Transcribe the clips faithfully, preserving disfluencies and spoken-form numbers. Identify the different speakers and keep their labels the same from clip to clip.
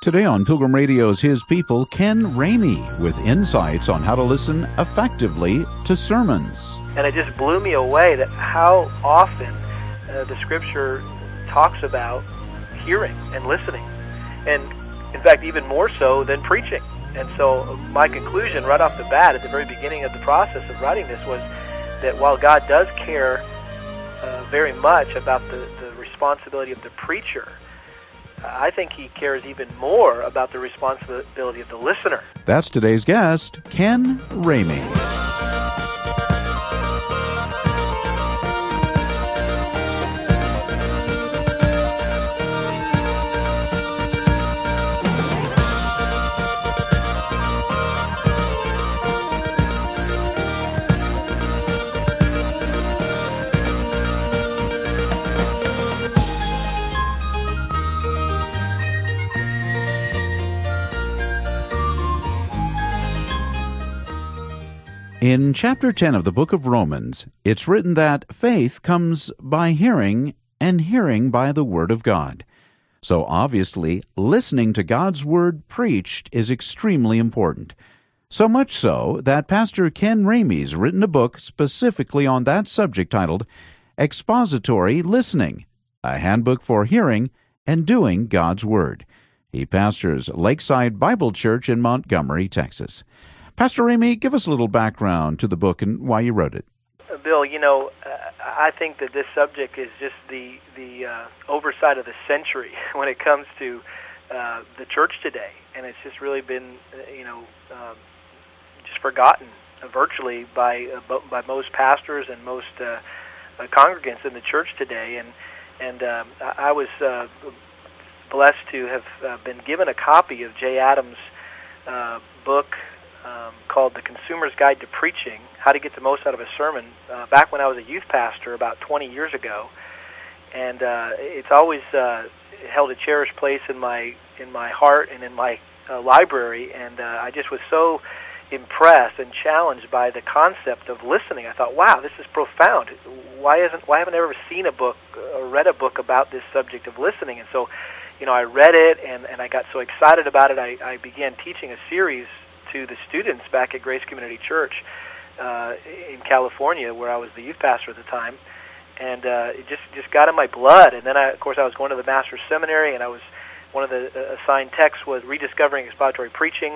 Speaker 1: Today on Pilgrim Radio's His People, Ken Ramey with insights on how to listen effectively to sermons.
Speaker 2: And it just blew me away that how often uh, the Scripture talks about hearing and listening. And, in fact, even more so than preaching. And so my conclusion right off the bat at the very beginning of the process of writing this was that while God does care uh, very much about the, the responsibility of the preacher, I think he cares even more about the responsibility of the listener.
Speaker 1: That's today's guest, Ken Ramey. In chapter ten of the book of Romans, it's written that faith comes by hearing, and hearing by the Word of God. So obviously, listening to God's Word preached is extremely important. So much so that Pastor Ken Ramey's written a book specifically on that subject titled Expository Listening, a handbook for hearing and doing God's Word. He pastors Lakeside Bible Church in Montgomery, Texas. Pastor Ramey, give us a little background to the book and why you wrote it.
Speaker 2: Bill, you know, uh, I think that this subject is just the the uh, oversight of the century when it comes to uh, the church today, and it's just really been, uh, you know, um, just forgotten uh, virtually by uh, by most pastors and most uh, uh, congregants in the church today. And and um, I was uh, blessed to have uh, been given a copy of Jay Adams' uh, book. Um, called The Consumer's Guide to Preaching, How to Get the Most Out of a Sermon, uh, back when I was a youth pastor about twenty years ago. And uh, it's always uh, held a cherished place in my in my heart and in my uh, library. And uh, I just was so impressed and challenged by the concept of listening. I thought, wow, this is profound. Why isn't why haven't I ever seen a book or read a book about this subject of listening? And so, you know, I read it and, and I got so excited about it. I, I began teaching a series to the students back at Grace Community Church uh, in California, where I was the youth pastor at the time, and uh, it just just got in my blood. And then, I, of course, I was going to the Master's Seminary, and I was one of the uh, assigned texts was Rediscovering Expository Preaching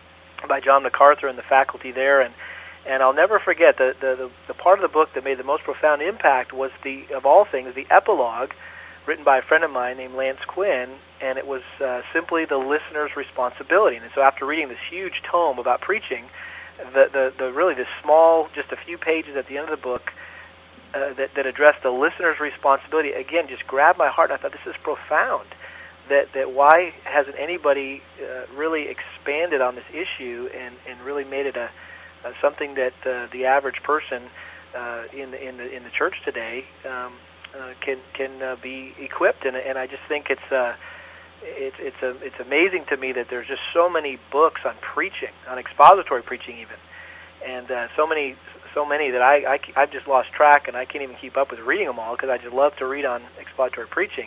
Speaker 2: by John MacArthur and the faculty there. And and I'll never forget the the, the the part of the book that made the most profound impact was the of all things the epilogue, written by a friend of mine named Lance Quinn. And it was uh, simply the listener's responsibility. And so after reading this huge tome about preaching, the, the, the really the small, just a few pages at the end of the book uh, that, that addressed the listener's responsibility, again, just grabbed my heart. And I thought, this is profound. That, that why hasn't anybody uh, really expanded on this issue and, and really made it a, a something that uh, the average person uh, in, the, in, the, in the church today um, uh, can, can uh, be equipped? And, and I just think it's... Uh, It's it's a, it's amazing to me that there's just so many books on preaching, on expository preaching even, and uh, so many so many that I, I I've just lost track, and I can't even keep up with reading them all because I just love to read on expository preaching.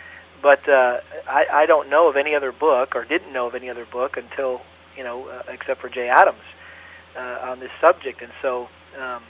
Speaker 2: But uh, I I don't know of any other book, or didn't know of any other book until you know uh, except for Jay Adams uh, on this subject, and so um,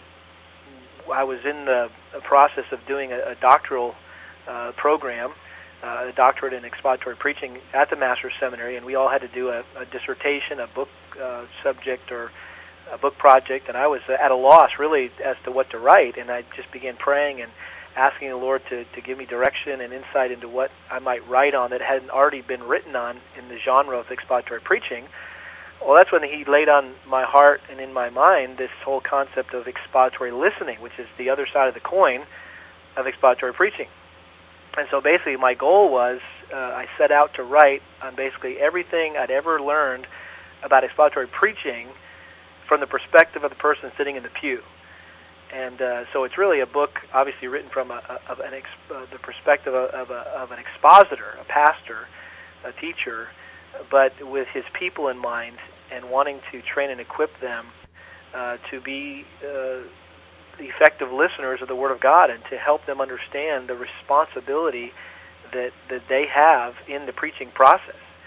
Speaker 2: I was in the, the process of doing a, a doctoral uh, program. Uh, a doctorate in expository preaching at the Master's Seminary, and we all had to do a, a dissertation, a book uh, subject, or a book project, and I was at a loss, really, as to what to write, and I just began praying and asking the Lord to, to give me direction and insight into what I might write on that hadn't already been written on in the genre of expository preaching. Well, that's when He laid on my heart and in my mind this whole concept of expository listening, which is the other side of the coin of expository preaching. And so basically my goal was, uh, I set out to write on basically everything I'd ever learned about expository preaching from the perspective of the person sitting in the pew. And uh, so it's really a book, obviously written from a, a, of an ex, uh, the perspective of, of, a, of an expositor, a pastor, a teacher, but with his people in mind and wanting to train and equip them uh, to be uh, effective listeners of the Word of God and to help them understand the responsibility that, that they have in the preaching process.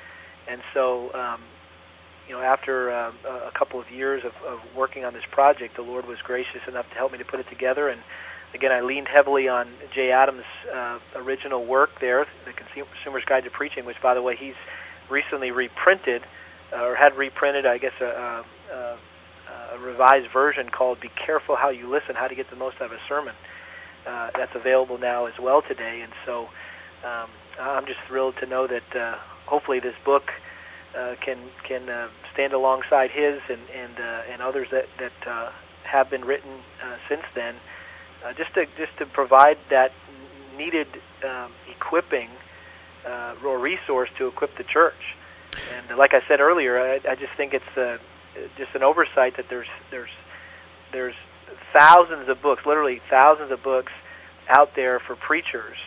Speaker 2: And so, um, you know, after uh, a couple of years of, of working on this project, the Lord was gracious enough to help me to put it together. And again, I leaned heavily on Jay Adams' uh, original work there, The Consumer's Guide to Preaching, which, by the way, he's recently reprinted, uh, or had reprinted, I guess, a, a, a revised version called Be Careful How You Listen, How to Get the Most Out of a Sermon. Uh, that's available now as well today. And so um, I'm just thrilled to know that uh, hopefully this book uh, can can uh, stand alongside his and and, uh, and others that, that uh, have been written uh, since then, uh, just to just to provide that needed um, equipping uh, or resource to equip the church. And uh, like I said earlier, I, I just think it's uh, just an oversight that there's there's there's thousands of books, literally thousands of books out there for preachers,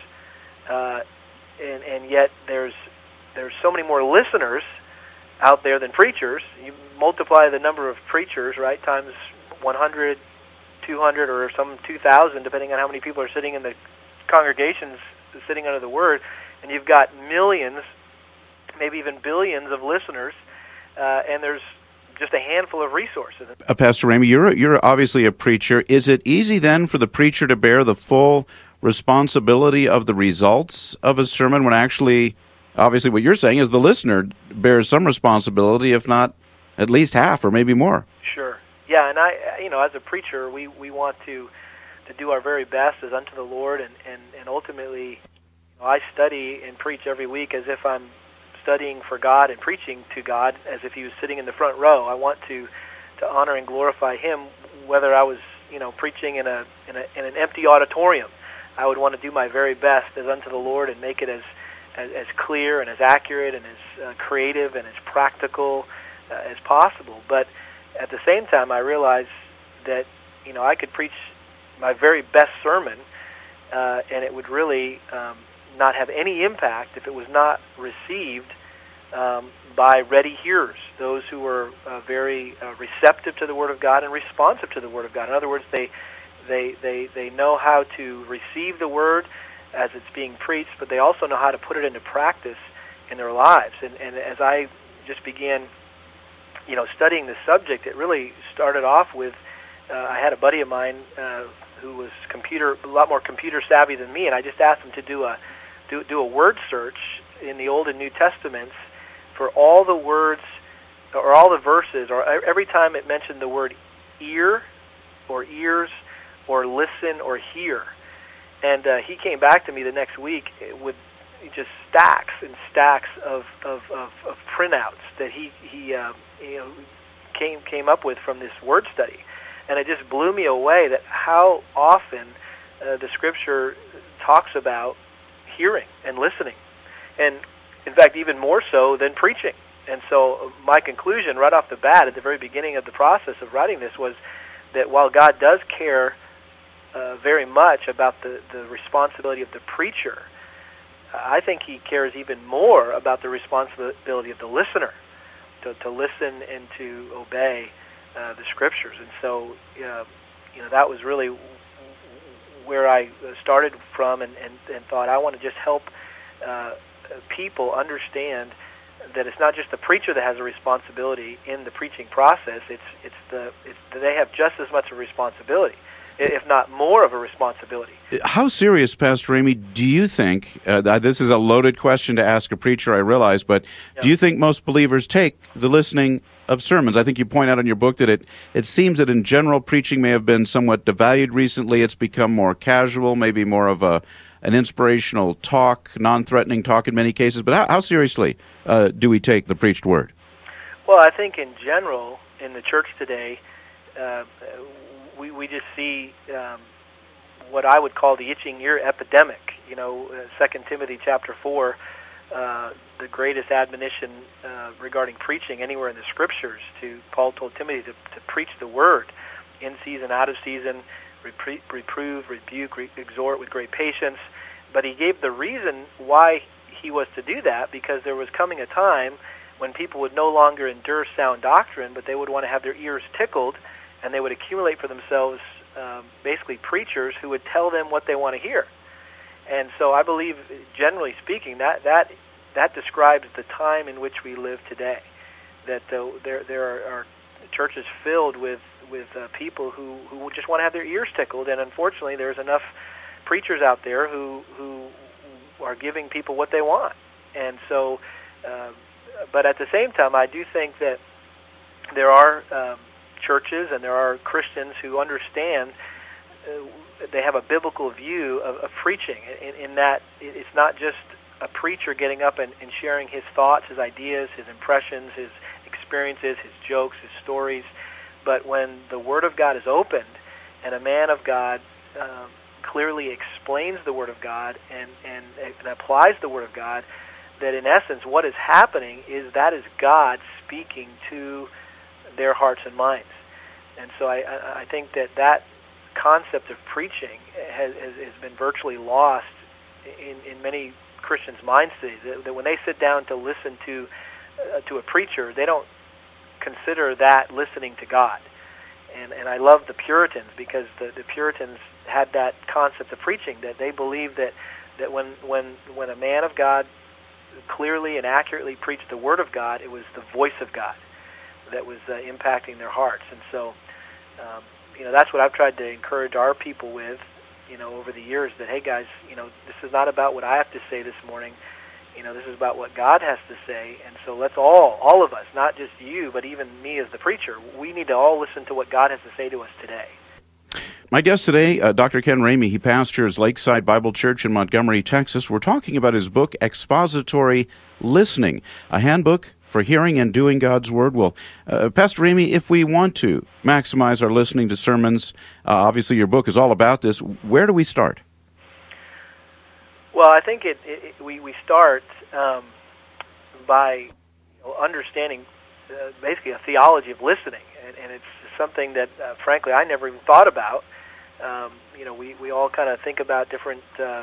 Speaker 2: uh, and and yet there's there's so many more listeners out there than preachers. You multiply the number of preachers, right, times one hundred, two hundred, or some two thousand, depending on how many people are sitting in the congregations sitting under the Word, and you've got millions, maybe even billions of listeners, uh, and there's just a handful of resources.
Speaker 1: Uh, Pastor Ramey, you're you're obviously a preacher. Is it easy then for the preacher to bear the full responsibility of the results of a sermon when actually, obviously what you're saying is the listener bears some responsibility, if not at least half or maybe more?
Speaker 2: Sure. Yeah, and I, you know, as a preacher, we, we want to to do our very best as unto the Lord, and, and, and ultimately, you know, I study and preach every week as if I'm studying for God and preaching to God as if He was sitting in the front row. I want to, to honor and glorify Him, whether I was, you know, preaching in a, in a in an empty auditorium. I would want to do my very best as unto the Lord and make it as as, as clear and as accurate and as uh, creative and as practical uh, as possible. But at the same time, I realize that, you know, I could preach my very best sermon, uh, and it would really um, not have any impact if it was not received um, by ready hearers, those who are uh, very uh, receptive to the Word of God and responsive to the Word of God. In other words, they they they they know how to receive the Word as it's being preached, but they also know how to put it into practice in their lives. And, and as I just began, you know, studying the subject, it really started off with uh, I had a buddy of mine uh, who was computer a lot more computer savvy than me, and I just asked him to do a do do a word search in the Old and New Testaments for all the words or all the verses, or every time it mentioned the word ear or ears or listen or hear. And uh, he came back to me the next week with just stacks and stacks of, of, of, of printouts that he he uh, you know came came up with from this word study, and it just blew me away that how often uh, the Scripture talks about hearing and listening, and in fact even more so than preaching. And so my conclusion right off the bat at the very beginning of the process of writing this was that while God does care Uh, very much about the, the responsibility of the preacher, I think He cares even more about the responsibility of the listener to, to listen and to obey uh, the Scriptures. And so, uh, you know, that was really where I started from, and, and, and thought I want to just help uh, people understand that it's not just the preacher that has a responsibility in the preaching process. It's it's the it's, they have just as much a responsibility, if not more of a responsibility.
Speaker 1: How serious, Pastor Ramey, do you think, uh, this is a loaded question to ask a preacher, I realize, but yeah. do you think most believers take the listening of sermons? I think you point out in your book that it, it seems that in general preaching may have been somewhat devalued recently. It's become more casual, maybe more of a an inspirational talk, non-threatening talk in many cases. But how, how seriously uh, do we take the preached word?
Speaker 2: Well, I think in general, in the church today, uh, we we just see um, what I would call the itching ear epidemic. You know, uh, Second Timothy chapter four, uh, the greatest admonition uh, regarding preaching anywhere in the Scriptures. To Paul told Timothy to, to preach the word in season, out of season, repre- reprove, rebuke, re- exhort with great patience. But he gave the reason why he was to do that, because there was coming a time when people would no longer endure sound doctrine, but they would want to have their ears tickled, and they would accumulate for themselves um, basically preachers who would tell them what they want to hear. And so I believe, generally speaking, that that that describes the time in which we live today. That uh, there there are, are churches filled with with uh, people who, who just want to have their ears tickled, and unfortunately, there's enough preachers out there who who are giving people what they want. And so, uh, but at the same time, I do think that there are um, churches and there are Christians who understand. Uh, they have a biblical view of, of preaching, in, in that it's not just a preacher getting up and, and sharing his thoughts, his ideas, his impressions, his experiences, his jokes, his stories, but when the Word of God is opened and a man of God um, clearly explains the Word of God and, and, and applies the Word of God, that in essence what is happening is that is God speaking to their hearts and minds. And so I, I, I think that that concept of preaching has, has, has been virtually lost in, in many Christians' minds today, that, that when they sit down to listen to uh, to a preacher, they don't consider that listening to God. And and I love the Puritans, because the, the Puritans had that concept of preaching, that they believed that, that when, when, when a man of God clearly and accurately preached the Word of God, it was the voice of God that was uh, impacting their hearts. And so um, you know, that's what I've tried to encourage our people with, you know, over the years, that, hey, guys, you know, this is not about what I have to say this morning. You know, this is about what God has to say. And so let's all, all of us, not just you, but even me as the preacher, we need to all listen to what God has to say to us today.
Speaker 1: My guest today, uh, Doctor Ken Ramey. He pastors Lakeside Bible Church in Montgomery, Texas. We're talking about his book, Expository Listening, a handbook for hearing and doing God's Word. Well, uh, Pastor Ramey, if we want to maximize our listening to sermons, uh, obviously your book is all about this. Where do we start?
Speaker 2: Well, I think it, it, it we, we start um, by you know, understanding uh, basically a theology of listening, and, and it's something that, uh, frankly, I never even thought about. Um, you know, we, we all kind of think about different uh,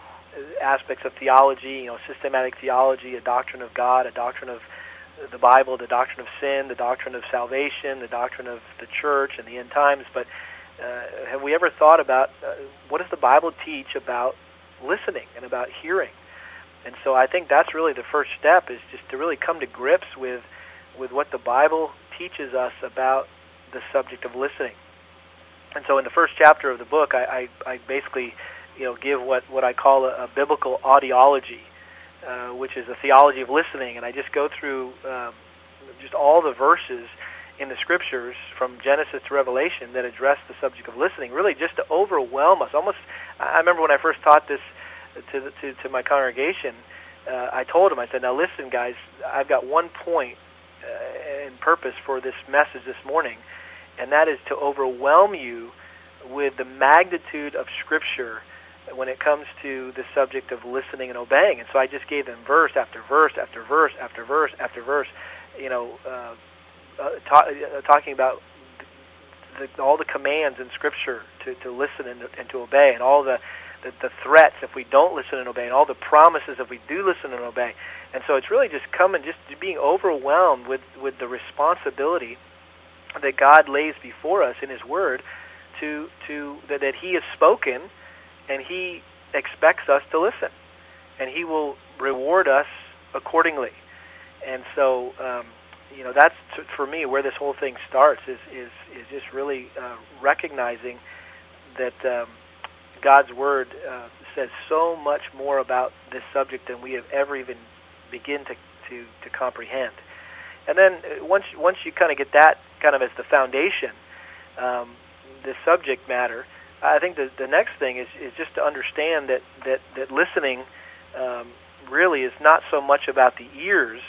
Speaker 2: aspects of theology, you know, systematic theology, a doctrine of God, a doctrine of the Bible, the doctrine of sin, the doctrine of salvation, the doctrine of the church and the end times. But uh, have we ever thought about uh, what does the Bible teach about listening and about hearing? And so I think that's really the first step, is just to really come to grips with with what the Bible teaches us about the subject of listening. And so in the first chapter of the book, I, I, I basically you know, give what, what I call a, a biblical audiology, uh, which is a theology of listening. And I just go through um, just all the verses in the Scriptures from Genesis to Revelation that address the subject of listening, really just to overwhelm us. Almost, I remember when I first taught this to the, to, to my congregation, uh, I told them, I said, now listen, guys, I've got one point uh, and purpose for this message this morning, and that is to overwhelm you with the magnitude of Scripture when it comes to the subject of listening and obeying. And so I just gave them verse after verse after verse after verse after verse, you know, uh, uh, ta- uh, talking about the, the, all the commands in Scripture to, to listen and, and to obey, and all the, the, the threats if we don't listen and obey, and all the promises if we do listen and obey. And so it's really just coming, just being overwhelmed with, with the responsibility that God lays before us in His Word to, to that, that He has spoken, and He expects us to listen, and He will reward us accordingly. And so, um, you know, that's t- for me where this whole thing starts, is is, is just really uh, recognizing that um, God's Word uh, says so much more about this subject than we have ever even begin to, to, to comprehend. And then once once you kind of get that kind of as the foundation, um, the subject matter, I think the, the next thing is, is just to understand that, that, that listening um, really is not so much about the ears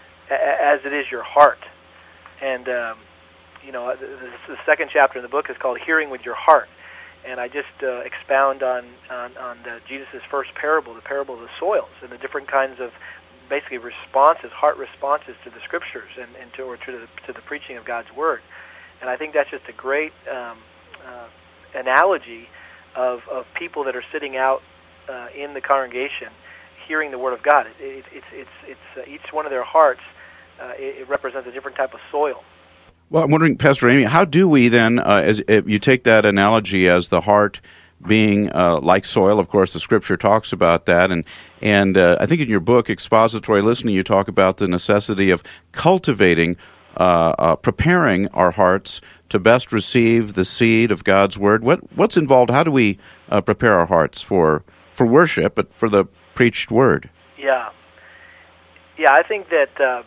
Speaker 2: a, as it is your heart. And, um, you know, the, the second chapter in the book is called Hearing with Your Heart. And I just uh, expound on, on, on the, Jesus' first parable, the parable of the soils, and the different kinds of basically responses, heart responses to the Scriptures and, and to, or to, the, to the preaching of God's Word. And I think that's just a great um, uh, analogy of, of people that are sitting out uh, in the congregation hearing the Word of God. It, it, it's it's it's uh, each one of their hearts, uh, it, it represents a different type of soil.
Speaker 1: Well, I'm wondering, Pastor Ramey, how do we then, uh, as if you take that analogy as the heart being uh, like soil. Of course, the Scripture talks about that. And, and uh, I think in your book, Expository Listening, you talk about the necessity of cultivating, uh, uh, preparing our hearts to best receive the seed of God's Word. What, what's involved? How do we uh, prepare our hearts for, for worship, but for the preached Word?
Speaker 2: Yeah. Yeah, I think that uh,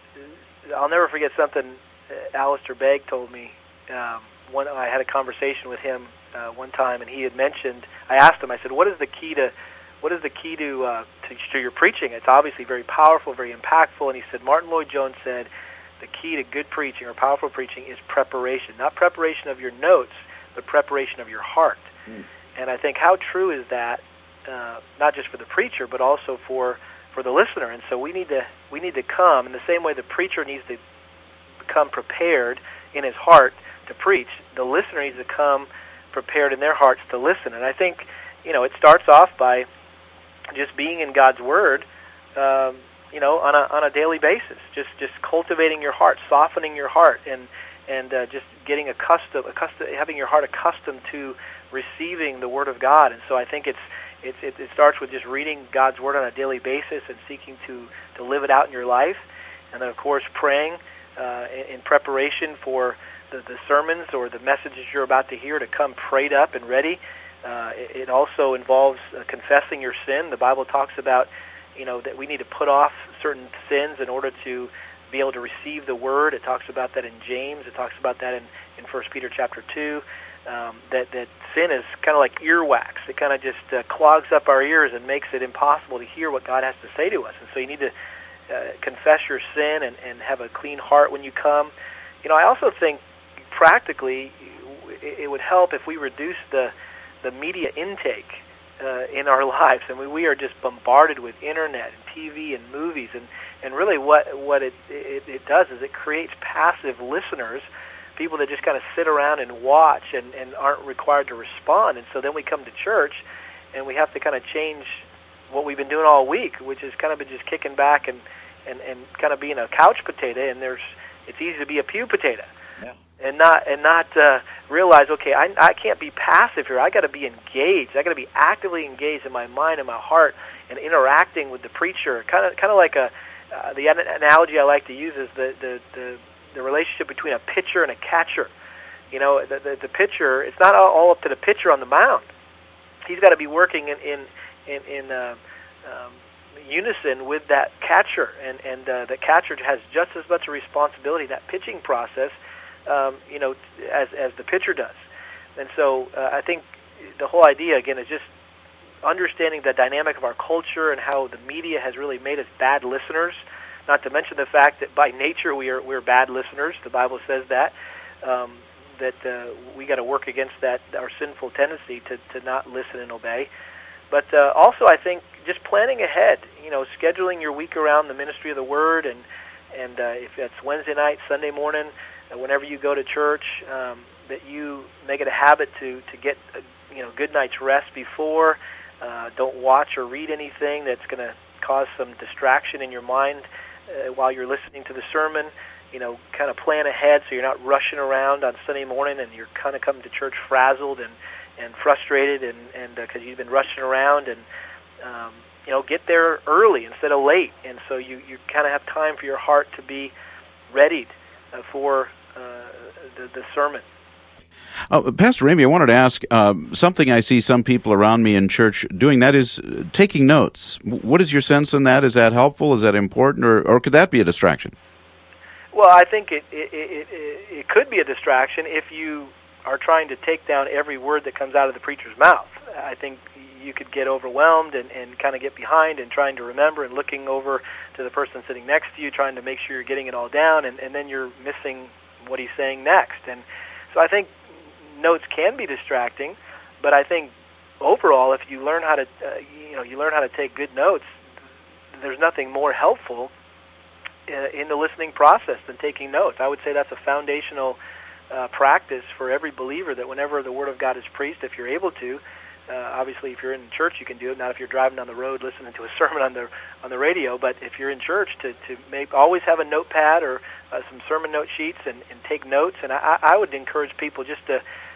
Speaker 2: I'll never forget something uh, Alistair Begg told me. Um, one, I had a conversation with him uh, one time, and he had mentioned, I asked him, I said, what is the key to what is the key to, uh, to, to your preaching? It's obviously very powerful, very impactful. And he said, Martin Lloyd-Jones said, the key to good preaching or powerful preaching is preparation. Not preparation of your notes, but preparation of your heart. Mm. And I think how true is that, uh, not just for the preacher, but also for, for the listener. And so we need to we need to come in the same way the preacher needs to become prepared in his heart to preach, the listener needs to come prepared in their hearts to listen. And I think, you know, it starts off by just being in God's Word, um, you know, on a on a daily basis. Just just cultivating your heart, softening your heart, and and uh, just getting accustomed, accustomed, having your heart accustomed to receiving the Word of God. And so I think it's it's it, it starts with just reading God's Word on a daily basis and seeking to to live it out in your life, and then of course praying uh, in, in preparation for the, the sermons or the messages you're about to hear to come prayed up and ready. Uh, it, it also involves uh, confessing your sin. The Bible talks about, you know, that we need to put off certain sins in order to be able to receive the Word. It talks about that in James. It talks about that in, in First Peter chapter two, um, that, that sin is kind of like earwax. It kind of just uh, clogs up our ears and makes it impossible to hear what God has to say to us. And so you need to uh, confess your sin and, and have a clean heart when you come. You know, I also think practically it, it would help if we reduce the the media intake uh, in our lives. I mean, we are just bombarded with internet and T V and movies, and, and really what what it, it it does is it creates passive listeners, people that just kind of sit around and watch and, and aren't required to respond. And so then we come to church and we have to kind of change what we've been doing all week, which is kind of been just kicking back and, and, and kind of being a couch potato, and there's it's easy to be a pew potato. Yeah. And not and not uh, realize, okay, I, I can't be passive here. I got to be engaged. I got to be actively engaged in my mind and my heart, and interacting with the preacher. Kind of kind of like a uh, the analogy I like to use is the, the the the relationship between a pitcher and a catcher. You know, the the, the pitcher. It's not all, all up to the pitcher on the mound. He's got to be working in in in, in uh, um, unison with that catcher, and and uh, the catcher has just as much a responsibility in that pitching process. Um, you know, as as the pitcher does. And so uh, I think the whole idea, again, is just understanding the dynamic of our culture and how the media has really made us bad listeners, not to mention the fact that by nature we are, we're bad listeners. The Bible says that, um, that uh, we got to work against that, our sinful tendency to, to not listen and obey. But uh, also I think just planning ahead, you know, scheduling your week around the ministry of the Word, and, and uh, if it's Wednesday night, Sunday morning, whenever you go to church, um, that you make it a habit to, to get a, you know, good night's rest before. Uh, don't watch or read anything that's going to cause some distraction in your mind uh, while you're listening to the sermon. You know, kind of plan ahead so you're not rushing around on Sunday morning and you're kind of coming to church frazzled and, and frustrated and and because uh, you've been rushing around. And um, you know, get there early instead of late, and so you, you kind of have time for your heart to be readied uh, for uh, the, the sermon.
Speaker 1: Uh, Pastor Ramey, I wanted to ask uh, something I see some people around me in church doing, that is uh, taking notes. What is your sense on that? Is that helpful? Is that important? Or, or could that be a distraction?
Speaker 2: Well, I think it, it, it, it, it could be a distraction if you are trying to take down every word that comes out of the preacher's mouth. I think you could get overwhelmed and, and kind of get behind and trying to remember and looking over to the person sitting next to you, trying to make sure you're getting it all down, and, and then you're missing what he's saying next. And so I think notes can be distracting, but I think overall, if you learn how to, uh, you know, you learn how to take good notes, there's nothing more helpful uh, in the listening process than taking notes. I would say that's a foundational uh, practice for every believer, that whenever the Word of God is preached, if you're able to, uh, obviously if you're in church you can do it, not if you're driving down the road listening to a sermon on the on the radio, but if you're in church, to, to make, always have a notepad or uh, some sermon note sheets and, and take notes. And I, I would encourage people just to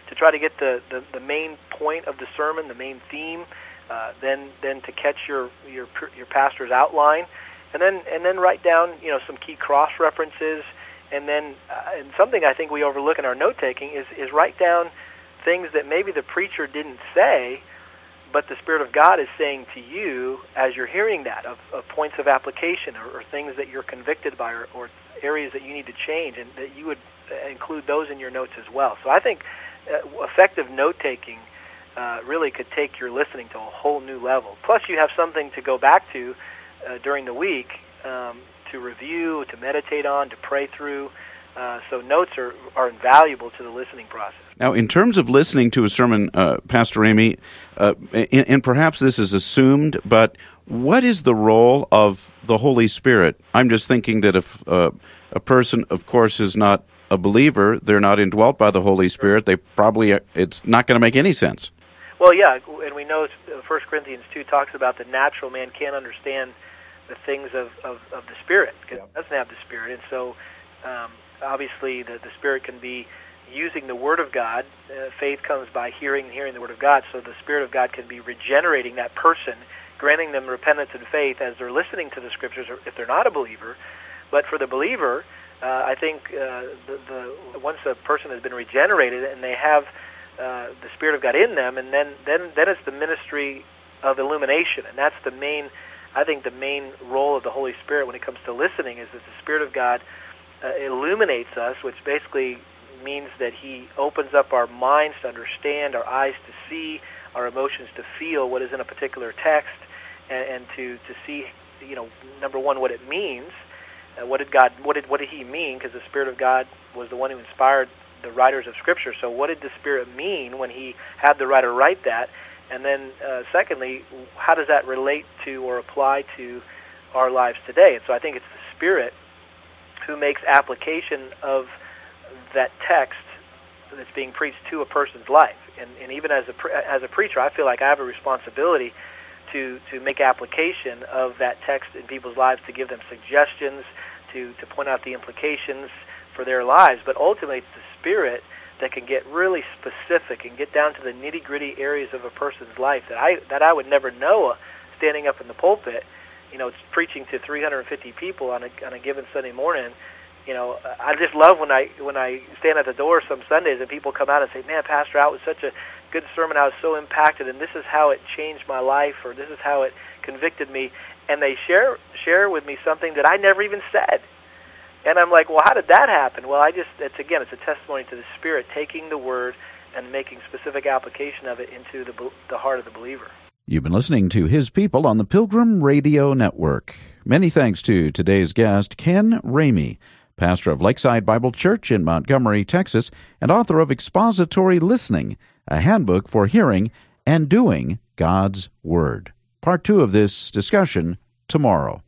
Speaker 2: to try to get the, the, the main point of the sermon, the main theme, uh, then then to catch your your your pastor's outline, and then and then write down you know some key cross references, and then uh, and something I think we overlook in our note taking is is write down things that maybe the preacher didn't say, but the Spirit of God is saying to you as you're hearing that, of, of points of application or, or things that you're convicted by or, or areas that you need to change, and that you would include those in your notes as well. So I think uh, effective note-taking uh, really could take your listening to a whole new level. Plus you have something to go back to uh, during the week um, to review, to meditate on, to pray through. Uh, so notes are, are invaluable to the listening process.
Speaker 1: Now, in terms of listening to a sermon, uh, Pastor Ramey, uh, and, and perhaps this is assumed, but what is the role of the Holy Spirit? I'm just thinking that if uh, a person, of course, is not a believer, they're not indwelt by the Holy Spirit, they probably, it's not going to make any sense.
Speaker 2: Well, yeah, and we know First Corinthians two talks about the natural man can't understand the things of, of, of the Spirit, because yeah. it doesn't have the Spirit, and so um, obviously the, the Spirit can be using the Word of God. Uh, faith comes by hearing and hearing the Word of God, so the Spirit of God can be regenerating that person, granting them repentance and faith as they're listening to the Scriptures, or if they're not a believer. But for the believer, uh, I think uh, the, the once a person has been regenerated and they have uh, the Spirit of God in them, and then, then, then it's the ministry of illumination, and that's the main, I think the main role of the Holy Spirit when it comes to listening, is that the Spirit of God uh, illuminates us, which basically means that he opens up our minds to understand, our eyes to see, our emotions to feel what is in a particular text, and, and to, to see, you know, number one, what it means. Uh, what did God, what did what did he mean? Because the Spirit of God was the one who inspired the writers of Scripture. So what did the Spirit mean when he had the writer write that? And then uh, secondly, how does that relate to or apply to our lives today? And so I think it's the Spirit who makes application of that text that's being preached to a person's life. And, and even as a pre- as a preacher, I feel like I have a responsibility to to make application of that text in people's lives, to give them suggestions, to, to point out the implications for their lives. But ultimately, it's the Spirit that can get really specific and get down to the nitty-gritty areas of a person's life that I that I would never know standing up in the pulpit. You know, it's preaching to three hundred fifty people on a on a given Sunday morning. You know, I just love when I when I stand at the door some Sundays and people come out and say, "Man, Pastor, that was such a good sermon. I was so impacted, and this is how it changed my life, or this is how it convicted me." And they share share with me something that I never even said. And I'm like, "Well, how did that happen?" Well, I just it's again, it's a testimony to the Spirit taking the Word and making specific application of it into the the heart of the believer.
Speaker 1: You've been listening to His People on the Pilgrim Radio Network. Many thanks to today's guest, Ken Ramey, pastor of Lakeside Bible Church in Montgomery, Texas, and author of Expository Listening, a handbook for hearing and doing God's Word. Part two of this discussion tomorrow.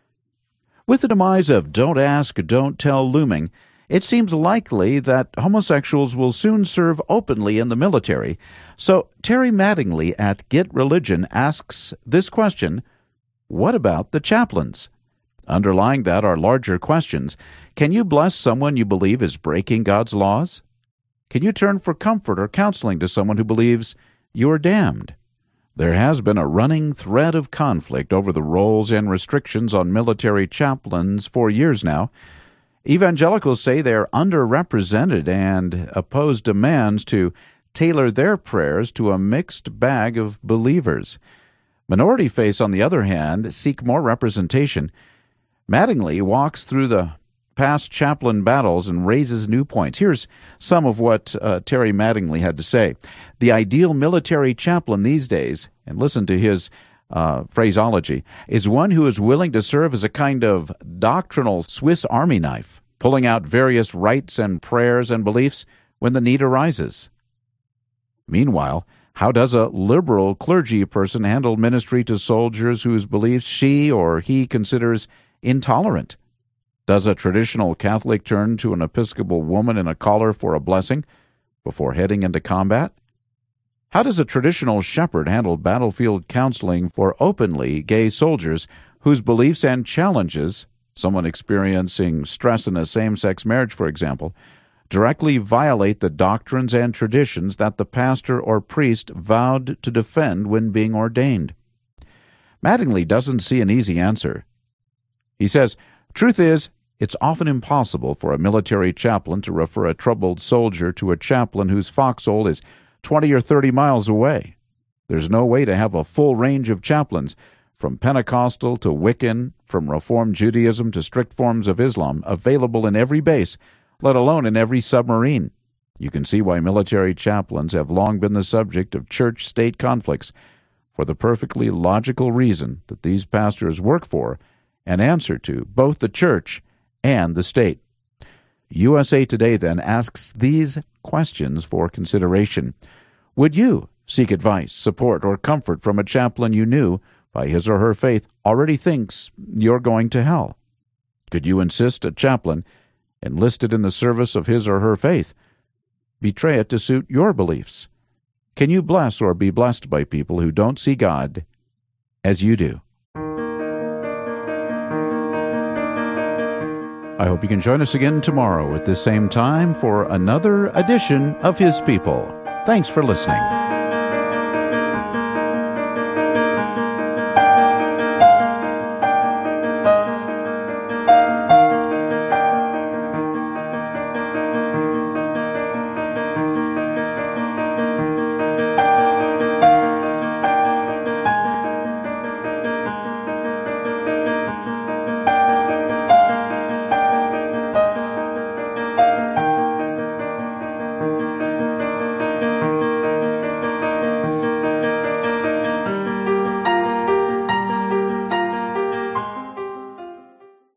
Speaker 1: With the demise of Don't Ask, Don't Tell looming, it seems likely that homosexuals will soon serve openly in the military. So Terry Mattingly at Get Religion asks this question: what about the chaplains? Underlying that are larger questions. Can you bless someone you believe is breaking God's laws? Can you turn for comfort or counseling to someone who believes you're damned? There has been a running thread of conflict over the roles and restrictions on military chaplains for years now. Evangelicals say they're underrepresented and oppose demands to tailor their prayers to a mixed bag of believers. Minority faiths, on the other hand, seek more representation. Mattingly walks through the past chaplain battles and raises new points. Here's some of what uh, Terry Mattingly had to say. The ideal military chaplain these days, and listen to his uh, phraseology, is one who is willing to serve as a kind of doctrinal Swiss Army knife, pulling out various rites and prayers and beliefs when the need arises. Meanwhile, how does a liberal clergy person handle ministry to soldiers whose beliefs she or he considers intolerant? Does a traditional Catholic turn to an Episcopal woman in a collar for a blessing before heading into combat? How does a traditional shepherd handle battlefield counseling for openly gay soldiers whose beliefs and challenges, someone experiencing stress in a same-sex marriage, for example, directly violate the doctrines and traditions that the pastor or priest vowed to defend when being ordained? Mattingly doesn't see an easy answer. He says, "Truth is, it's often impossible for a military chaplain to refer a troubled soldier to a chaplain whose foxhole is twenty or thirty miles away. There's no way to have a full range of chaplains, from Pentecostal to Wiccan, from Reformed Judaism to strict forms of Islam, available in every base, let alone in every submarine. You can see why military chaplains have long been the subject of church-state conflicts, for the perfectly logical reason that these pastors work for and answer to both the church and the state." U S A Today then asks these questions for consideration. Would you seek advice, support, or comfort from a chaplain you knew, by his or her faith, already thinks you're going to hell? Could you insist a chaplain, enlisted in the service of his or her faith, betray it to suit your beliefs? Can you bless or be blessed by people who don't see God as you do? I hope you can join us again tomorrow at the same time for another edition of His People. Thanks for listening.